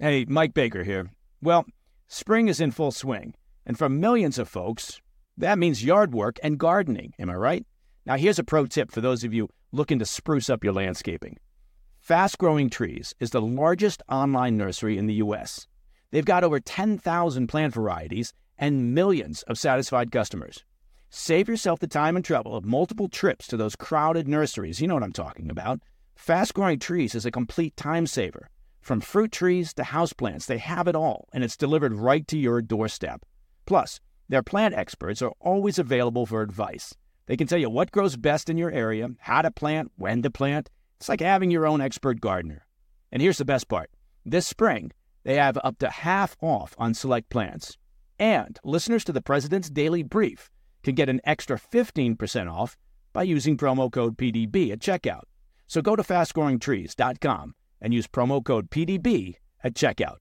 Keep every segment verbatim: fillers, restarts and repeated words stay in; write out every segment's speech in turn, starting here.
Hey, Mike Baker here. Well, spring is in full swing, and for millions of folks, that means yard work and gardening, am I right? Now here's a pro tip for those of you looking to spruce up your landscaping. Fast Growing Trees is the largest online nursery in the U S. They've got over ten thousand plant varieties and millions of satisfied customers. Save yourself the time and trouble of multiple trips to those crowded nurseries. You know what I'm talking about. Fast Growing Trees is a complete time saver. From fruit trees to houseplants, they have it all, and it's delivered right to your doorstep. Plus, their plant experts are always available for advice. They can tell you what grows best in your area, how to plant, when to plant. It's like having your own expert gardener. And here's the best part. This spring, they have up to half off on select plants. And listeners to the President's Daily Brief can get an extra fifteen percent off by using promo code P D B at checkout. So go to fast growing trees dot com and use promo code P D B at checkout.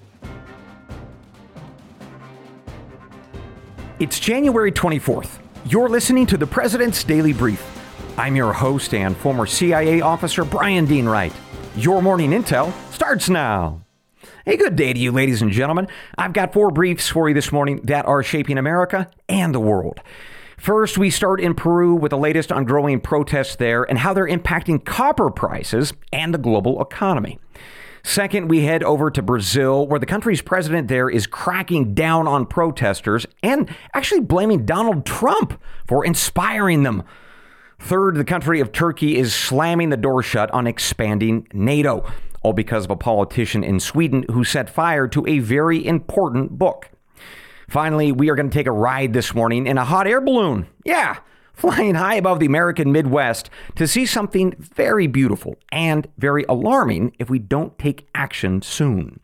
It's January twenty-fourth. You're listening to the President's Daily Brief. I'm your host and former C I A officer, Brian Dean Wright. Your morning intel starts now. A good day to you, ladies and gentlemen. I've got four briefs for you this morning that are shaping America and the world. First, we start in Peru with the latest on growing protests there and how they're impacting copper prices and the global economy. Second, we head over to Brazil, where the country's president there is cracking down on protesters and actually blaming Donald Trump for inspiring them. Third, the country of Turkey is slamming the door shut on expanding NATO, all because of a politician in Sweden who set fire to a very important book. Finally, we are going to take a ride this morning in a hot air balloon. Yeah, flying high above the American Midwest to see something very beautiful and very alarming if we don't take action soon.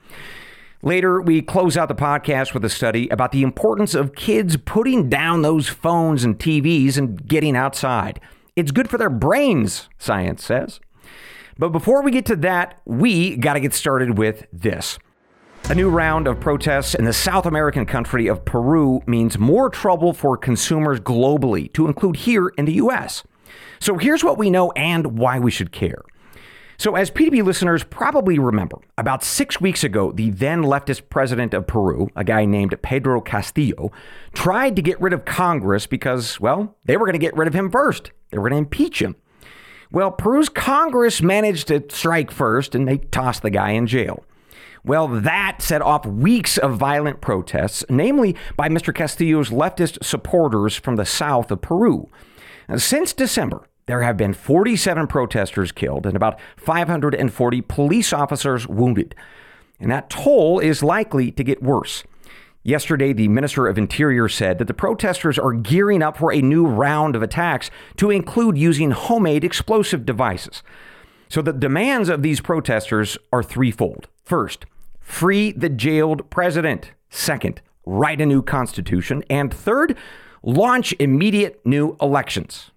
Later, we close out the podcast with a study about the importance of kids putting down those phones and T Vs and getting outside. It's good for their brains, science says. But before we get to that, we got to get started with this. A new round of protests in the South American country of Peru means more trouble for consumers globally, to include here in the U S. So here's what we know and why we should care. So as P D B listeners probably remember, about six weeks ago, the then leftist president of Peru, a guy named Pedro Castillo, tried to get rid of Congress because, well, they were going to get rid of him first. They were going to impeach him. Well, Peru's Congress managed to strike first, and they tossed the guy in jail. Well, that set off weeks of violent protests, namely by Mister Castillo's leftist supporters from the south of Peru. Since December, there have been forty-seven protesters killed and about five hundred forty police officers wounded. And that toll is likely to get worse. Yesterday, the Minister of Interior said that the protesters are gearing up for a new round of attacks to include using homemade explosive devices. So the demands of these protesters are threefold. First, free the jailed president. Second, write a new constitution. And third, launch immediate new elections.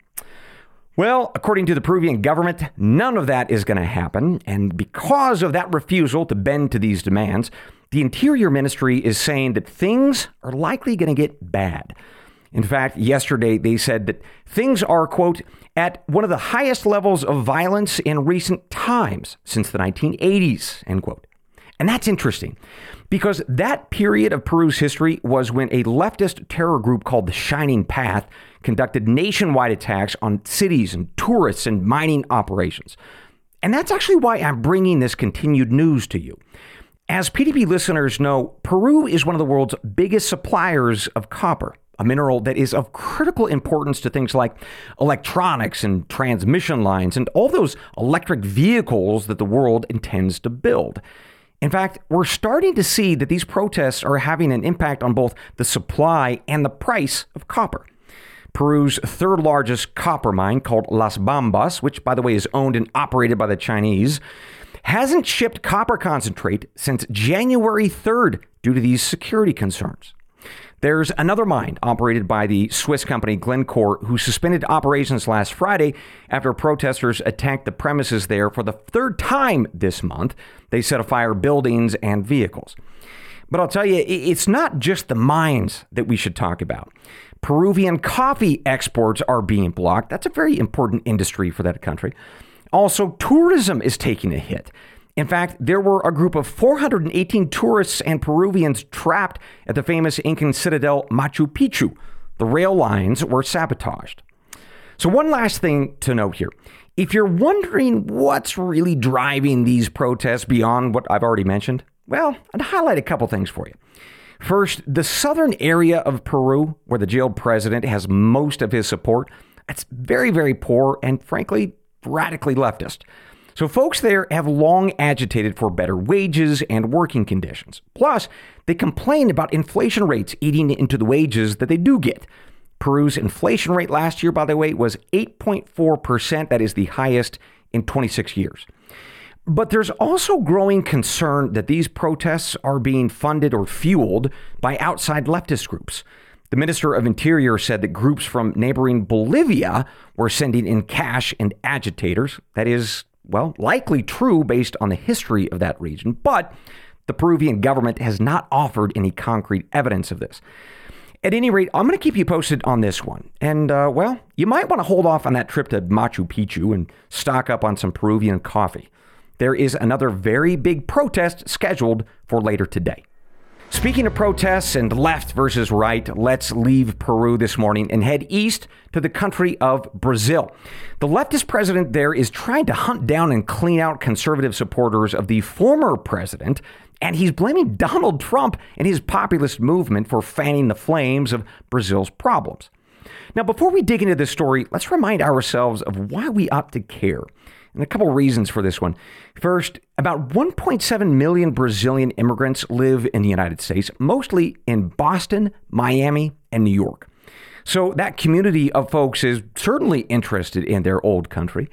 Well, according to the Peruvian government, none of that is going to happen. And because of that refusal to bend to these demands, the Interior Ministry is saying that things are likely going to get bad. In fact, yesterday they said that things are, quote, at one of the highest levels of violence in recent times since the nineteen eighties, end quote. And that's interesting because that period of Peru's history was when a leftist terror group called the Shining Path conducted nationwide attacks on cities and tourists and mining operations. And that's actually why I'm bringing this continued news to you. As P D B listeners know, Peru is one of the world's biggest suppliers of copper, a mineral that is of critical importance to things like electronics and transmission lines and all those electric vehicles that the world intends to build. In fact, we're starting to see that these protests are having an impact on both the supply and the price of copper. Peru's third largest copper mine, called Las Bambas, which, by the way, is owned and operated by the Chinese, hasn't shipped copper concentrate since January third due to these security concerns. There's another mine operated by the Swiss company Glencore who suspended operations last Friday after protesters attacked the premises there for the third time this month. They set afire buildings and vehicles. But I'll tell you, it's not just the mines that we should talk about. Peruvian coffee exports are being blocked. That's a very important industry for that country. Also, tourism is taking a hit. In fact, there were a group of four hundred eighteen tourists and Peruvians trapped at the famous Incan citadel Machu Picchu. The rail lines were sabotaged. So one last thing to note here. If you're wondering what's really driving these protests beyond what I've already mentioned, well, I'd highlight a couple things for you. First, the southern area of Peru, where the jailed president has most of his support, it's very, very poor and, frankly, radically leftist. So folks there have long agitated for better wages and working conditions. Plus, they complain about inflation rates eating into the wages that they do get. Peru's inflation rate last year, by the way, was eight point four percent. That is the highest in twenty-six years. But there's also growing concern that these protests are being funded or fueled by outside leftist groups. The Minister of Interior said that groups from neighboring Bolivia were sending in cash and agitators. That is, well, likely true based on the history of that region. But the Peruvian government has not offered any concrete evidence of this. At any rate, I'm going to keep you posted on this one. And, uh, well, you might want to hold off on that trip to Machu Picchu and stock up on some Peruvian coffee. There is another very big protest scheduled for later today. Speaking of protests and left versus right, let's leave Peru this morning and head east to the country of Brazil. The leftist president there is trying to hunt down and clean out conservative supporters of the former president, and he's blaming Donald Trump and his populist movement for fanning the flames of Brazil's problems. Now, before we dig into this story, let's remind ourselves of why we ought to care. And a couple reasons for this one. First, about one point seven million Brazilian immigrants live in the United States, mostly in Boston, Miami, and New York. So that community of folks is certainly interested in their old country.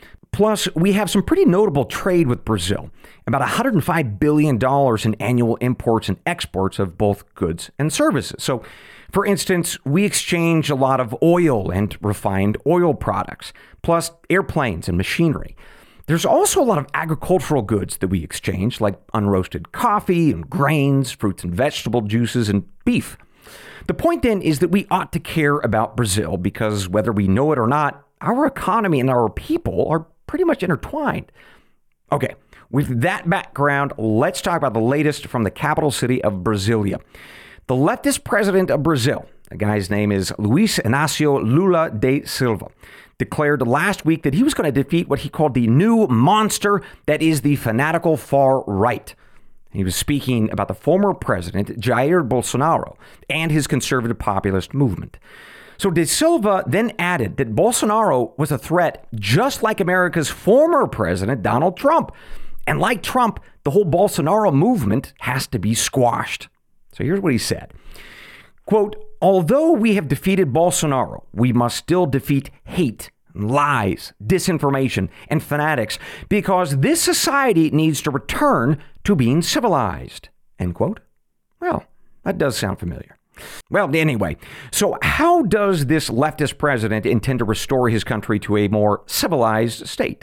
Plus, we have some pretty notable trade with Brazil, about one hundred five billion dollars in annual imports and exports of both goods and services. So, for instance, we exchange a lot of oil and refined oil products, plus airplanes and machinery. There's also a lot of agricultural goods that we exchange, like unroasted coffee and grains, fruits and vegetable juices, and beef. The point then is that we ought to care about Brazil because whether we know it or not, our economy and our people are pretty much intertwined. Okay, with that background, let's talk about the latest from the capital city of Brasilia. The leftist president of Brazil, the guy's name is Luiz Inácio Lula da Silva, declared last week that he was going to defeat what he called the new monster that is the fanatical far right. He was speaking about the former president, Jair Bolsonaro, and his conservative populist movement. So De Silva then added that Bolsonaro was a threat just like America's former president, Donald Trump. And like Trump, the whole Bolsonaro movement has to be squashed. So here's what he said. Quote, although we have defeated Bolsonaro, we must still defeat hate, lies, disinformation, and fanatics because this society needs to return to being civilized. End quote. Well, that does sound familiar. Well, anyway, so how does this leftist president intend to restore his country to a more civilized state?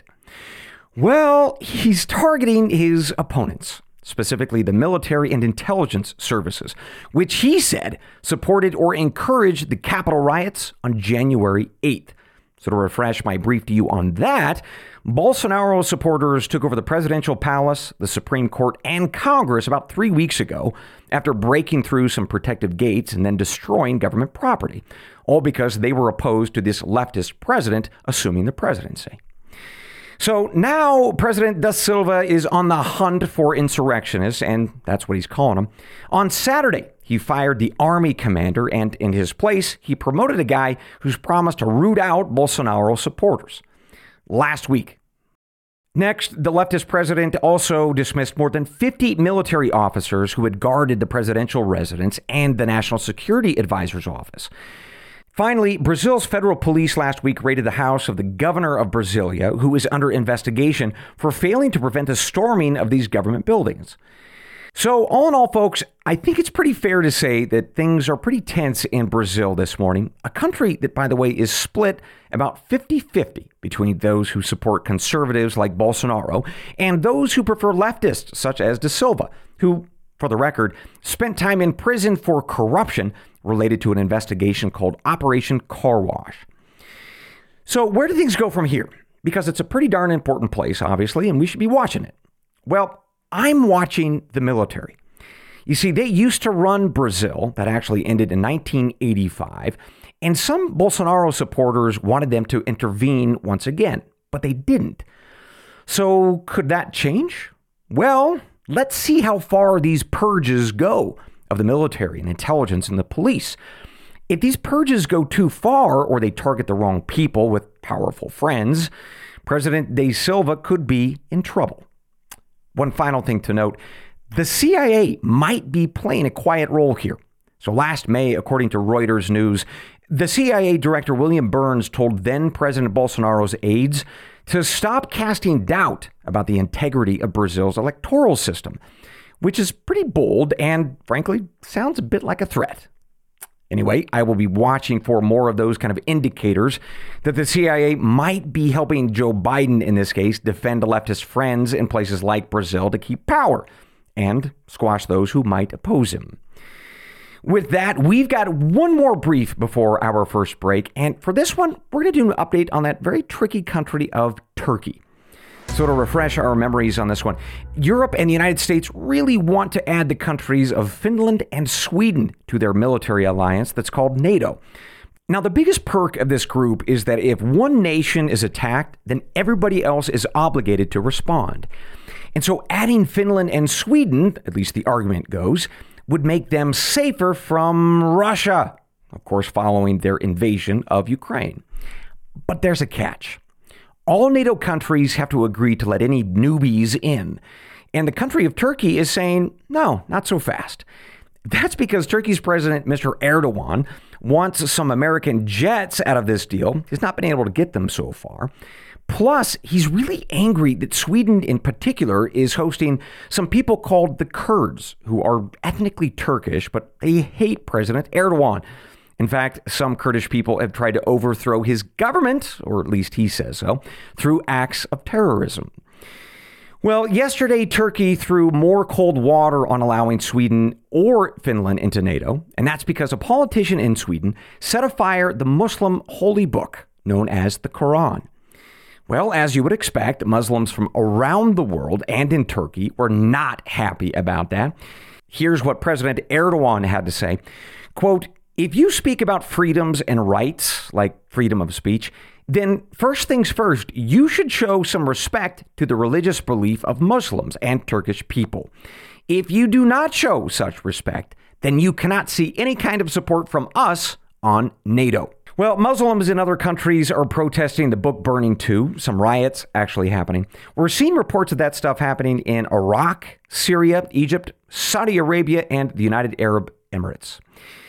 Well, he's targeting his opponents, specifically the military and intelligence services, which he said supported or encouraged the Capitol riots on January eighth. So to refresh my brief to you on that, Bolsonaro supporters took over the presidential palace, the Supreme Court, and Congress about three weeks ago after breaking through some protective gates and then destroying government property, all because they were opposed to this leftist president assuming the presidency. So now President Da Silva is on the hunt for insurrectionists, and that's what he's calling them. On Saturday, he fired the army commander, and in his place, he promoted a guy who's promised to root out Bolsonaro supporters. Last week. Next, the leftist president also dismissed more than fifty military officers who had guarded the presidential residence and the National Security Advisor's office. Finally, Brazil's federal police last week raided the house of the governor of Brasilia, who is under investigation for failing to prevent the storming of these government buildings. So all in all, folks, I think it's pretty fair to say that things are pretty tense in Brazil this morning, a country that, by the way, is split about fifty-fifty between those who support conservatives like Bolsonaro and those who prefer leftists such as Da Silva, who, for the record, spent time in prison for corruption related to an investigation called Operation Car Wash. So where do things go from here? Because it's a pretty darn important place, obviously, and we should be watching it. Well, I'm watching the military. You see, they used to run Brazil. That actually ended in nineteen eighty-five. And some Bolsonaro supporters wanted them to intervene once again, but they didn't. So could that change? Well, let's see how far these purges go of the military and intelligence and the police. If these purges go too far or they target the wrong people with powerful friends, President Da Silva could be in trouble. One final thing to note, the C I A might be playing a quiet role here. So last May, according to Reuters News, the C I A director William Burns told then President Bolsonaro's aides to stop casting doubt about the integrity of Brazil's electoral system, which is pretty bold and, frankly, sounds a bit like a threat. Anyway, I will be watching for more of those kind of indicators that the C I A might be helping Joe Biden, in this case, defend leftist friends in places like Brazil to keep power and squash those who might oppose him. With that, we've got one more brief before our first break. And for this one, we're going to do an update on that very tricky country of Turkey. So to refresh our memories on this one, Europe and the United States really want to add the countries of Finland and Sweden to their military alliance that's called NATO. Now, the biggest perk of this group is that if one nation is attacked, then everybody else is obligated to respond. And so adding Finland and Sweden, at least the argument goes, would make them safer from Russia, of course, following their invasion of Ukraine. But there's a catch. All NATO countries have to agree to let any newbies in. And the country of Turkey is saying, no, not so fast. That's because Turkey's president, Mister Erdogan, wants some American jets out of this deal. He's not been able to get them so far. Plus, he's really angry that Sweden in particular is hosting some people called the Kurds, who are ethnically Turkish, but they hate President Erdogan. In fact, some Kurdish people have tried to overthrow his government, or at least he says so, through acts of terrorism. Well, yesterday, Turkey threw more cold water on allowing Sweden or Finland into NATO, and that's because a politician in Sweden set afire the Muslim holy book known as the Quran. Well, as you would expect, Muslims from around the world and in Turkey were not happy about that. Here's what President Erdogan had to say. Quote, if you speak about freedoms and rights, like freedom of speech, then first things first, you should show some respect to the religious belief of Muslims and Turkish people. If you do not show such respect, then you cannot see any kind of support from us on NATO. Well, Muslims in other countries are protesting the book burning too. Some riots actually happening. We're seeing reports of that stuff happening in Iraq, Syria, Egypt, Saudi Arabia, and the United Arab Emirates.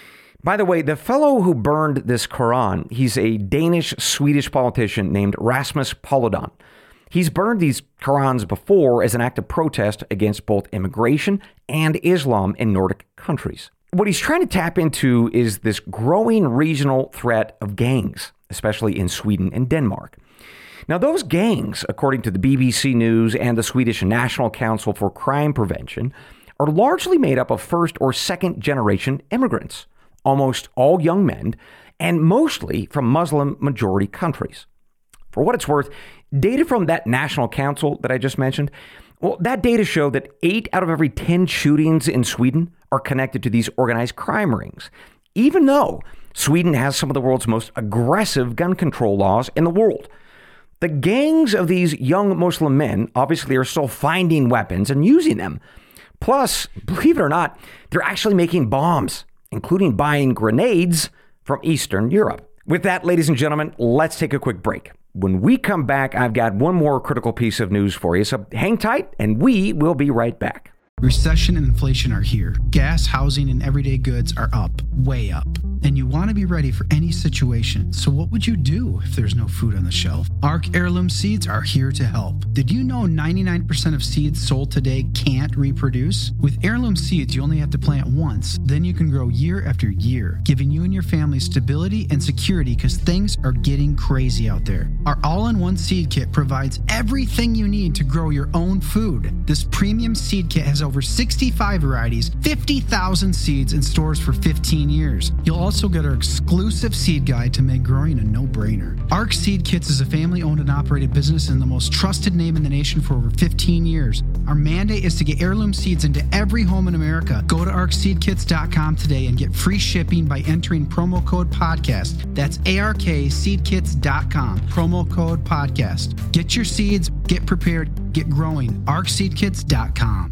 By the way, the fellow who burned this Quran, he's a Danish-Swedish politician named Rasmus Paludan. He's burned these Qurans before as an act of protest against both immigration and Islam in Nordic countries. What he's trying to tap into is this growing regional threat of gangs, especially in Sweden and Denmark. Now, those gangs, according to the B B C News and the Swedish National Council for Crime Prevention, are largely made up of first or second generation immigrants, almost all young men, and mostly from Muslim majority countries. For what it's worth, data from that national council that I just mentioned, well, that data show that eight out of every ten shootings in Sweden are connected to these organized crime rings, even though Sweden has some of the world's most aggressive gun control laws in the world. The gangs of these young Muslim men obviously are still finding weapons and using them. Plus, believe it or not, they're actually making bombs, including buying grenades from Eastern Europe. With that, ladies and gentlemen, let's take a quick break. When we come back, I've got one more critical piece of news for you, so hang tight and we will be right back. Recession and inflation are here. Gas, housing, and everyday goods are up, way up. And you want to be ready for any situation. So what would you do if there's no food on the shelf? Arc Heirloom Seeds are here to help. Did you know ninety-nine percent of seeds sold today can't reproduce? With Heirloom Seeds, you only have to plant once. Then you can grow year after year, giving you and your family stability and security because things are getting crazy out there. Our all-in-one seed kit provides everything you need to grow your own food. This premium seed kit has over sixty-five varieties, fifty thousand seeds, and stores for fifteen years. You'll also get our exclusive seed guide to make growing a no-brainer. Arc Seed Kits is a family-owned and operated business and the most trusted name in the nation for over fifteen years. Our mandate is to get heirloom seeds into every home in America. Go to arc seed kits dot com today and get free shipping by entering promo code podcast. That's A R K seed kits dot com, promo code podcast. Get your seeds, get prepared, get growing. arc seed kits dot com.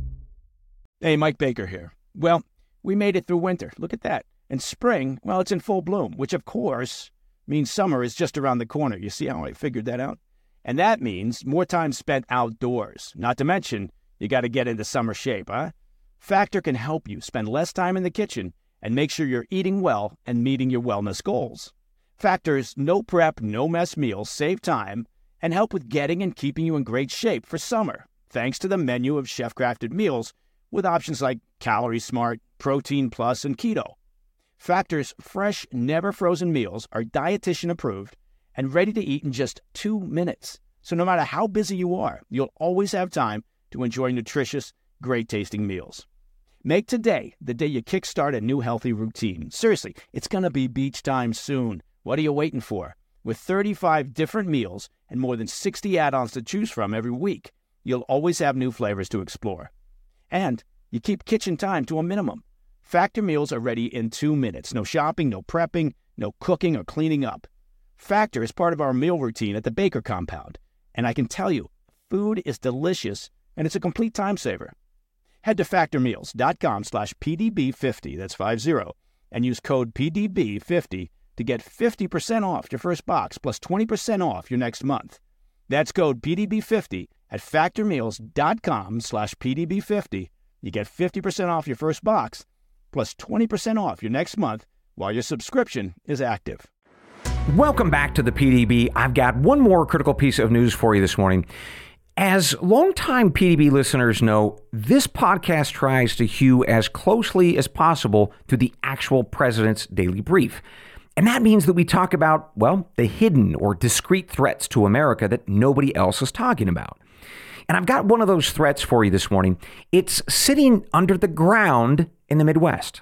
Hey, Mike Baker here. Well, we made it through winter. Look at that. And spring, well, it's in full bloom, which of course means summer is just around the corner. You see how I figured that out? And that means more time spent outdoors. Not to mention, you got to get into summer shape, huh? Factor can help you spend less time in the kitchen and make sure you're eating well and meeting your wellness goals. Factor's no prep, no mess meals save time and help with getting and keeping you in great shape for summer, thanks to the menu of chef-crafted meals with options like Calorie Smart, Protein Plus, and Keto. Factor's fresh, never-frozen meals are dietitian approved and ready to eat in just two minutes. So no matter how busy you are, you'll always have time to enjoy nutritious, great-tasting meals. Make today the day you kickstart a new healthy routine. Seriously, it's going to be beach time soon. What are you waiting for? With thirty-five different meals and more than sixty add-ons to choose from every week, you'll always have new flavors to explore. And you keep kitchen time to a minimum. Factor meals are ready in two minutes. No shopping, no prepping, no cooking or cleaning up. Factor is part of our meal routine at the Baker compound. And I can tell you, food is delicious and it's a complete time saver. Head to factormeals.com slash PDB50, that's five zero, and use code P D B fifty to get fifty percent off your first box plus twenty percent off your next month. That's code P D B fifty at factormeals.com slash PDB50. You get fifty percent off your first box plus twenty percent off your next month while your subscription is active. Welcome back to the P D B. I've got one more critical piece of news for you this morning. As longtime P D B listeners know, this podcast tries to hew as closely as possible to the actual president's daily brief. And that means that we talk about, well, the hidden or discreet threats to America that nobody else is talking about. And I've got one of those threats for you this morning. It's sitting under the ground in the Midwest.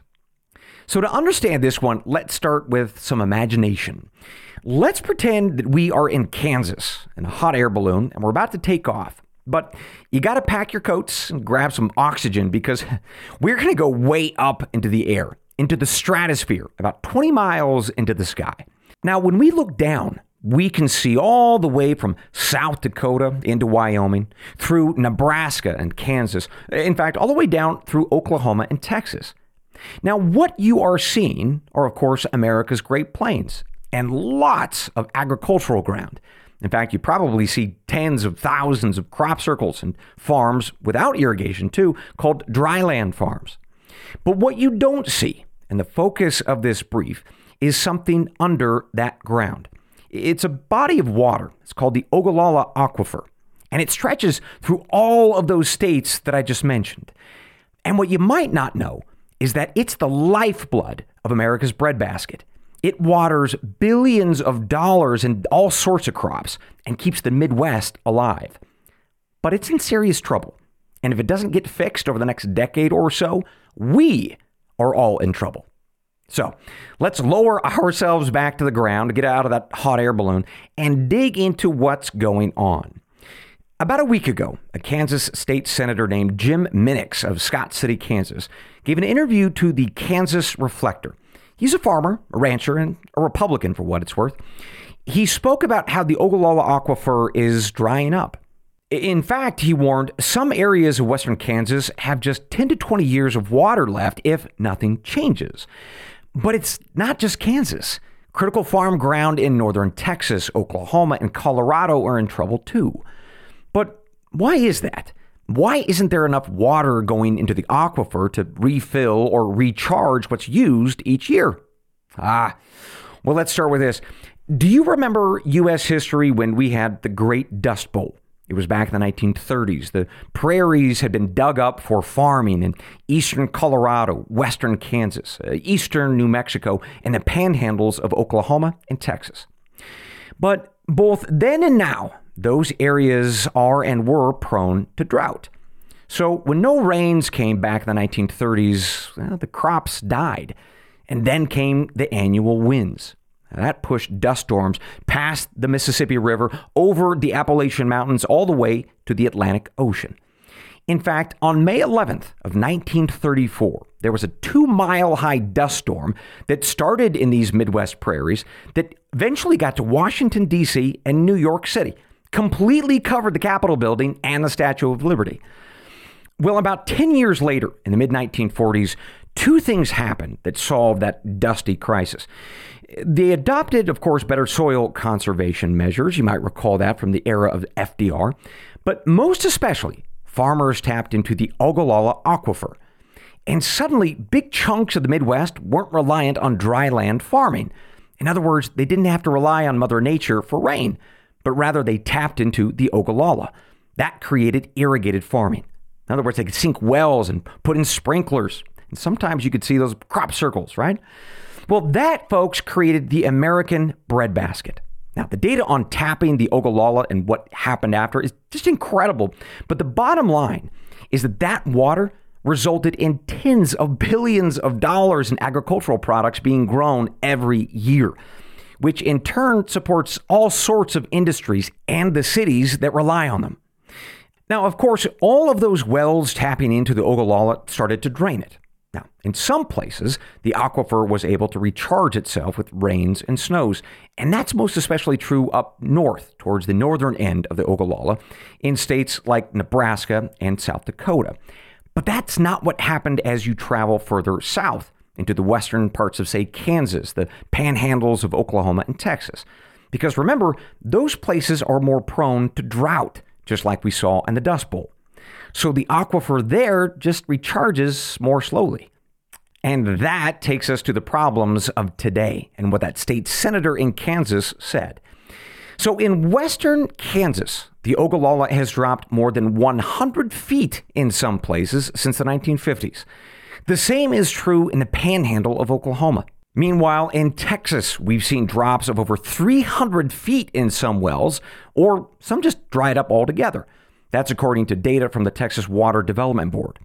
So to understand this one, let's start with some imagination. Let's pretend that we are in Kansas in a hot air balloon and we're about to take off. But you got to pack your coats and grab some oxygen because we're going to go way up into the air, into the stratosphere, about twenty miles into the sky. Now, when we look down, we can see all the way from South Dakota into Wyoming, through Nebraska and Kansas, in fact, all the way down through Oklahoma and Texas. Now, what you are seeing are, of course, America's Great Plains and lots of agricultural ground. In fact, you probably see tens of thousands of crop circles and farms without irrigation, too, called dryland farms. But what you don't see, and the focus of this brief, is something under that ground. It's a body of water. It's called the Ogallala Aquifer, and it stretches through all of those states that I just mentioned. And what you might not know is that it's the lifeblood of America's breadbasket. It waters billions of dollars in all sorts of crops and keeps the Midwest alive. But it's in serious trouble. And if it doesn't get fixed over the next decade or so, we are all in trouble. So let's lower ourselves back to the ground to get out of that hot air balloon and dig into what's going on. About a week ago, a Kansas state senator named Jim Minix of Scott City, Kansas, gave an interview to the Kansas Reflector. He's a farmer, a rancher, and a Republican for what it's worth. He spoke about how the Ogallala Aquifer is drying up. In fact, he warned some areas of western Kansas have just ten to twenty years of water left if nothing changes. But it's not just Kansas. Critical farm ground in northern Texas, Oklahoma, and Colorado are in trouble too. But why is that? Why isn't there enough water going into the aquifer to refill or recharge what's used each year? Ah, well, let's start with this. Do you remember U S history when we had the Great Dust Bowl? It was back in the nineteen thirties. The prairies had been dug up for farming in eastern Colorado, western Kansas, eastern New Mexico, and the panhandles of Oklahoma and Texas. But both then and now, those areas are and were prone to drought. So when no rains came back in the nineteen thirties, well, the crops died. And then came the annual winds. That pushed dust storms past the Mississippi River, over the Appalachian Mountains, all the way to the Atlantic Ocean. In fact, on May eleventh of nineteen thirty-four, there was a two-mile-high dust storm that started in these Midwest prairies that eventually got to Washington, D C and New York City, completely covered the Capitol building and the Statue of Liberty. Well, about ten years later, in the mid nineteen forties, two things happened that solved that dusty crisis. They adopted, of course, better soil conservation measures. You might recall that from the era of F D R. But most especially, farmers tapped into the Ogallala Aquifer. And suddenly, big chunks of the Midwest weren't reliant on dry land farming. In other words, they didn't have to rely on Mother Nature for rain, but rather they tapped into the Ogallala. That created irrigated farming. In other words, they could sink wells and put in sprinklers. And sometimes you could see those crop circles, right? Well, that, folks, created the American breadbasket. Now, the data on tapping the Ogallala and what happened after is just incredible. But the bottom line is that that water resulted in tens of billions of dollars in agricultural products being grown every year, which in turn supports all sorts of industries and the cities that rely on them. Now, of course, all of those wells tapping into the Ogallala started to drain it. Now, in some places, the aquifer was able to recharge itself with rains and snows, and that's most especially true up north, towards the northern end of the Ogallala, in states like Nebraska and South Dakota. But that's not what happened as you travel further south into the western parts of, say, Kansas, the panhandles of Oklahoma and Texas. Because remember, those places are more prone to drought, just like we saw in the Dust Bowl. So the aquifer there just recharges more slowly. And that takes us to the problems of today and what that state senator in Kansas said. So in western Kansas, the Ogallala has dropped more than one hundred feet in some places since the nineteen fifties. The same is true in the panhandle of Oklahoma. Meanwhile, in Texas, we've seen drops of over three hundred feet in some wells, or some just dried up altogether. That's according to data from the Texas Water Development Board.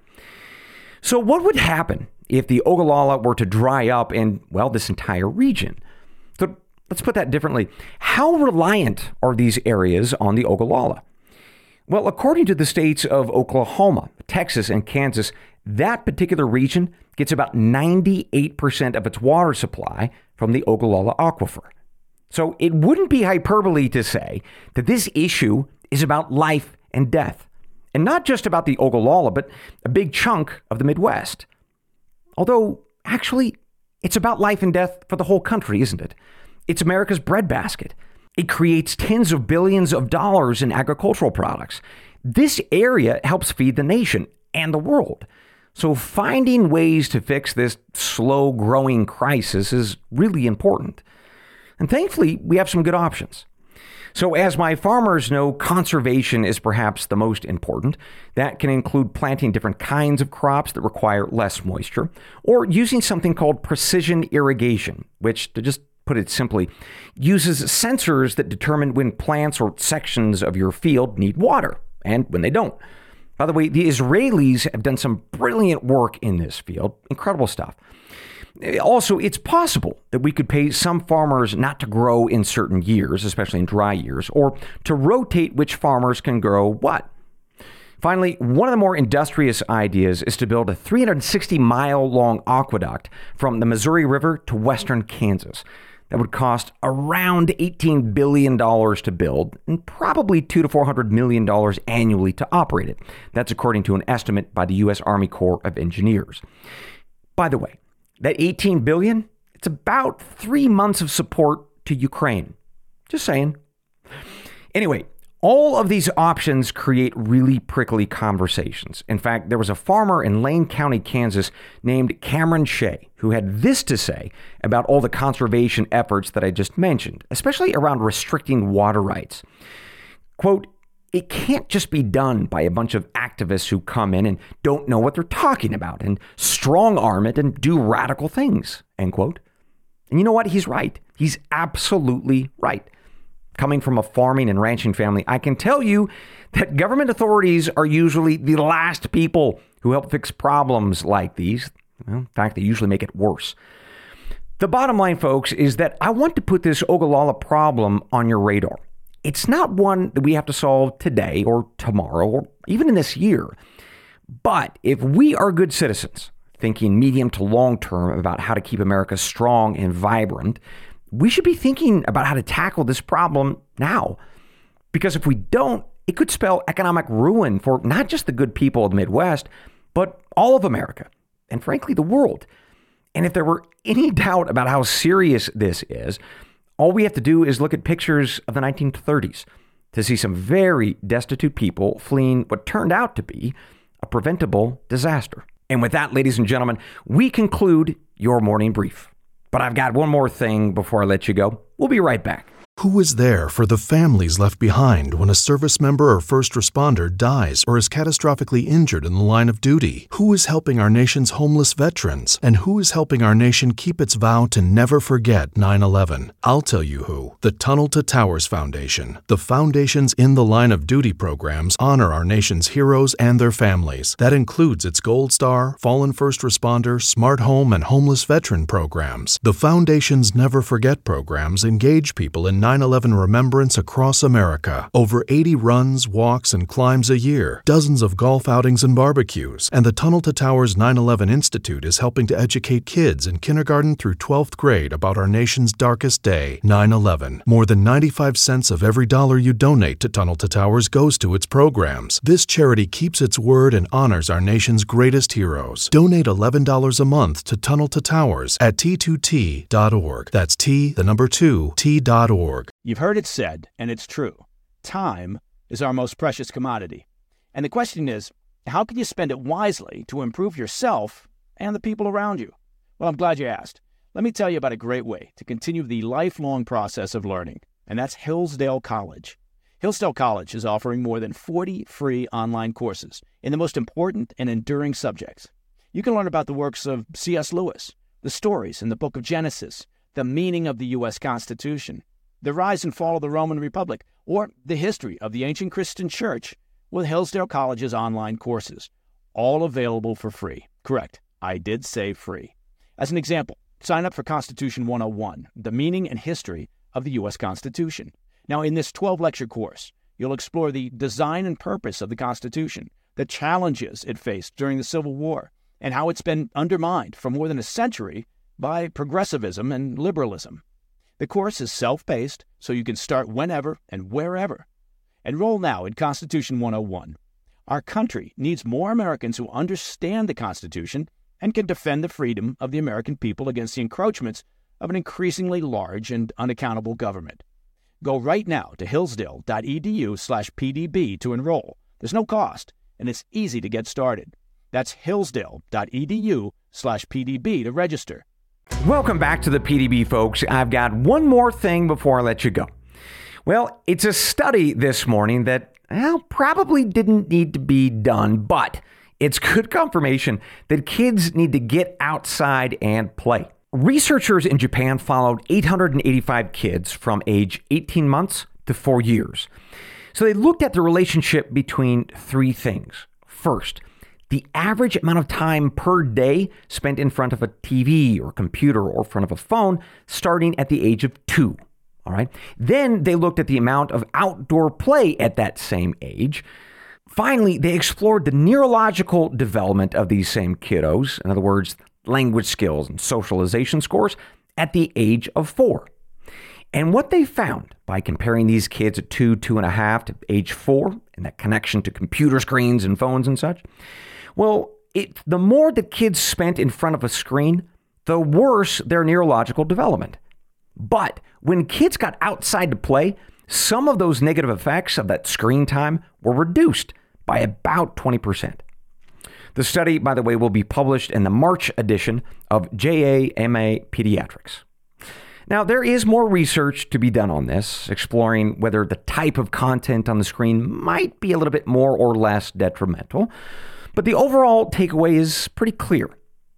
So what would happen if the Ogallala were to dry up in, well, this entire region? So let's put that differently. How reliant are these areas on the Ogallala? Well, according to the states of Oklahoma, Texas, and Kansas, that particular region gets about ninety-eight percent of its water supply from the Ogallala Aquifer. So it wouldn't be hyperbole to say that this issue is about life and death. And not just about the Ogallala, but a big chunk of the Midwest. Although, actually, it's about life and death for the whole country, isn't it? It's America's breadbasket. It creates tens of billions of dollars in agricultural products. This area helps feed the nation and the world. So finding ways to fix this slow-growing crisis is really important. And thankfully, we have some good options. So as my farmers know, conservation is perhaps the most important. That can include planting different kinds of crops that require less moisture, or using something called precision irrigation, which, to just put it simply, uses sensors that determine when plants or sections of your field need water and when they don't. By the way, the Israelis have done some brilliant work in this field. Incredible stuff. Also, it's possible that we could pay some farmers not to grow in certain years, especially in dry years, or to rotate which farmers can grow what. Finally, one of the more industrious ideas is to build a three hundred sixty mile long aqueduct from the Missouri River to western Kansas. That would cost around eighteen billion dollars to build and probably two to four hundred million dollars annually to operate it. That's according to an estimate by the U S Army Corps of Engineers. By the way, that eighteen billion dollars, it's about three months of support to Ukraine. Just saying. Anyway, all of these options create really prickly conversations. In fact, there was a farmer in Lane County, Kansas, named Cameron Shea, who had this to say about all the conservation efforts that I just mentioned, especially around restricting water rights. Quote, "It can't just be done by a bunch of activists who come in and don't know what they're talking about and strong arm it and do radical things," end quote. And you know what? He's right. He's absolutely right. coming from a farming and ranching family, I can tell you that government authorities are usually the last people who help fix problems like these. Well, in fact, they usually make it worse. The bottom line, folks, is that I want to put this Ogallala problem on your radar. It's not one that we have to solve today or tomorrow or even in this year. But if we are good citizens, thinking medium to long term about how to keep America strong and vibrant, we should be thinking about how to tackle this problem now. Because if we don't, it could spell economic ruin for not just the good people of the Midwest, but all of America and frankly, the world. And if there were any doubt about how serious this is, all we have to do is look at pictures of the nineteen thirties to see some very destitute people fleeing what turned out to be a preventable disaster. And with that, ladies and gentlemen, we conclude your morning brief. But I've got one more thing before I let you go. We'll be right back. Who is there for the families left behind when a service member or first responder dies or is catastrophically injured in the line of duty? Who is helping our nation's homeless veterans? And who is helping our nation keep its vow to never forget nine eleven? I'll tell you who. The Tunnel to Towers Foundation. The foundation's In the Line of Duty programs honor our nation's heroes and their families. That includes its Gold Star, Fallen First Responder, Smart Home, and Homeless Veteran programs. The foundation's Never Forget programs engage people in nine eleven remembrance across America. Over eighty runs, walks, and climbs a year, dozens of golf outings and barbecues, and the Tunnel to Towers nine eleven Institute is helping to educate kids in kindergarten through twelfth grade about our nation's darkest day, nine eleven. More than ninety-five cents of every dollar you donate to Tunnel to Towers goes to its programs. This charity keeps its word and honors our nation's greatest heroes. Donate eleven dollars a month to Tunnel to Towers at T two T dot org. That's T, the number two, T dot org. You've heard it said, and it's true. Time is our most precious commodity. And the question is, how can you spend it wisely to improve yourself and the people around you? Well, I'm glad you asked. Let me tell you about a great way to continue the lifelong process of learning, and that's Hillsdale College. Hillsdale College is offering more than forty free online courses in the most important and enduring subjects. You can learn about the works of C S Lewis, the stories in the book of Genesis, the meaning of the U S Constitution, the rise and fall of the Roman Republic, or the history of the ancient Christian church with Hillsdale College's online courses, all available for free. Correct, I did say free. As an example, sign up for Constitution one oh one, the meaning and history of the U S Constitution. Now, in this twelve-lecture course, you'll explore the design and purpose of the Constitution, the challenges it faced during the Civil War, and how it's been undermined for more than a century by progressivism and liberalism. The course is self-paced, so you can start whenever and wherever. Enroll now in Constitution one oh one. Our country needs more Americans who understand the Constitution and can defend the freedom of the American people against the encroachments of an increasingly large and unaccountable government. Go right now to hillsdale.edu slash PDB to enroll. There's no cost, and it's easy to get started. That's hillsdale.edu slash PDB to register. Welcome back to the P D B, folks. I've got one more thing before I let you go. Well, it's a study this morning that, well, probably didn't need to be done, but it's good confirmation that kids need to get outside and play. Researchers in Japan followed eight hundred eighty-five kids from age eighteen months to four years. So they looked at the relationship between three things. First, the average amount of time per day spent in front of a T V or computer or front of a phone starting at the age of two. All right. Then they looked at the amount of outdoor play at that same age. Finally, they explored the neurological development of these same kiddos, in other words, language skills and socialization scores, at the age of four. And what they found by comparing these kids at two, two and a half to age four, and that connection to computer screens and phones and such, well, it, the more that kids spent in front of a screen, the worse their neurological development. But when kids got outside to play, some of those negative effects of that screen time were reduced by about twenty percent. The study, by the way, will be published in the March edition of J A M A Pediatrics. Now, there is more research to be done on this, exploring whether the type of content on the screen might be a little bit more or less detrimental. But the overall takeaway is pretty clear.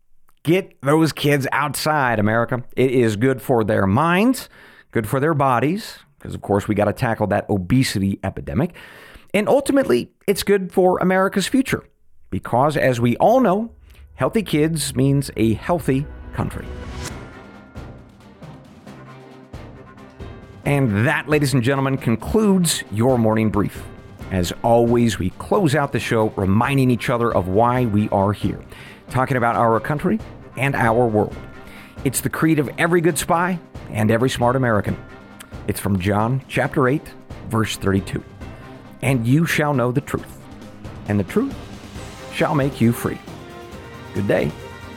Get those kids outside, America. It is good for their minds, good for their bodies, because, of course, we got to tackle that obesity epidemic. And ultimately, it's good for America's future because, as we all know, healthy kids means a healthy country. And that, ladies and gentlemen, concludes your morning brief. As always, we close out the show reminding each other of why we are here, talking about our country and our world. It's the creed of every good spy and every smart American. It's from John chapter eight, verse thirty-two. And you shall know the truth, and the truth shall make you free. Good day.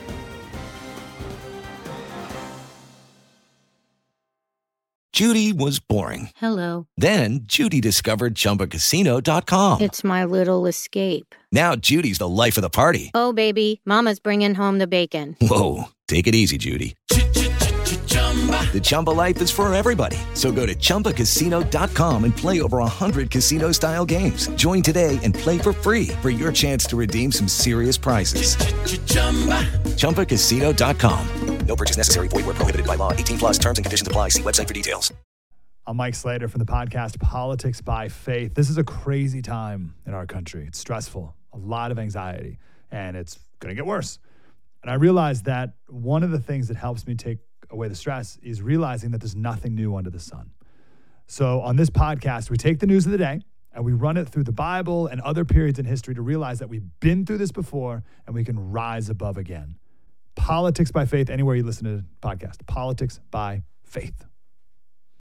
Judy was boring. Hello. Then Judy discovered Chumba Casino dot com. It's my little escape. Now Judy's the life of the party. Oh, baby, mama's bringing home the bacon. Whoa, take it easy, Judy. The Chumba life is for everybody. So go to Chumba Casino dot com and play over one hundred casino-style games. Join today and play for free for your chance to redeem some serious prizes. Chumba Casino dot com. No purchase necessary. Void where prohibited by law. eighteen plus terms and conditions apply. See website for details. I'm Mike Slater from the podcast Politics by Faith. This is a crazy time in our country. It's stressful, a lot of anxiety, and it's going to get worse. And I realized that one of the things that helps me take away the stress is realizing that there's nothing new under the sun. So on this podcast, we take the news of the day and we run it through the Bible and other periods in history to realize that we've been through this before and we can rise above again. Politics by Faith, anywhere you listen to the podcast. Politics by Faith.